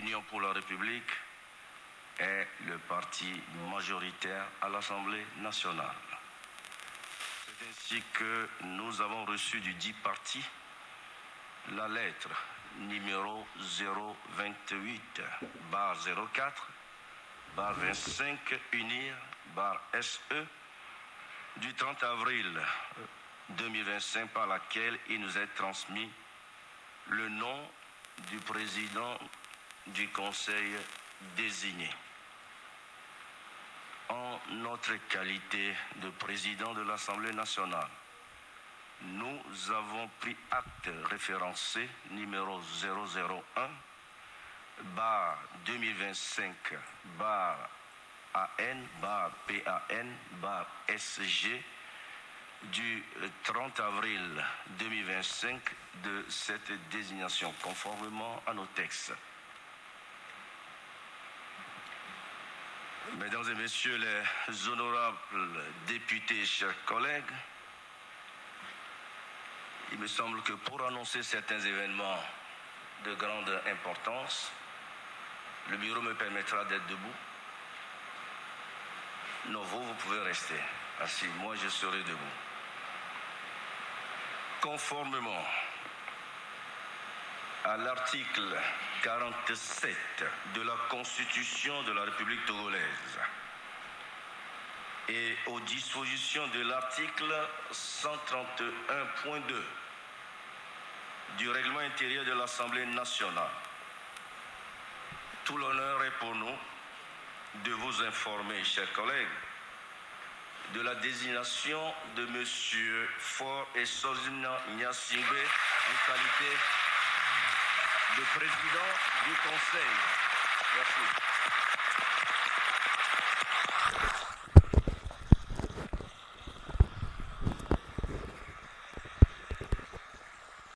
Union pour la République est le parti majoritaire à l'Assemblée nationale. C'est ainsi que nous avons reçu du dit parti la lettre numéro 028/04/25 UNIR/SE du 30 avril 2025 par laquelle il nous est transmis le nom du président du Conseil désigné. En notre qualité de président de l'Assemblée nationale, nous avons pris acte référencé numéro 001/2025/AN/PAN/SG du 30 avril 2025 de cette désignation, conformément à nos textes. Mesdames et messieurs les honorables députés, chers collègues, il me semble que pour annoncer certains événements de grande importance, le bureau me permettra d'être debout. Non, vous pouvez rester assis. Moi, je serai debout. Conformément à l'article 47 de la Constitution de la République togolaise et aux dispositions de l'article 131.2 du règlement intérieur de l'Assemblée nationale, tout l'honneur est pour nous de vous informer, chers collègues, de la désignation de M. Faure Essorzina Gnassingbé en qualité de président du Conseil. Merci.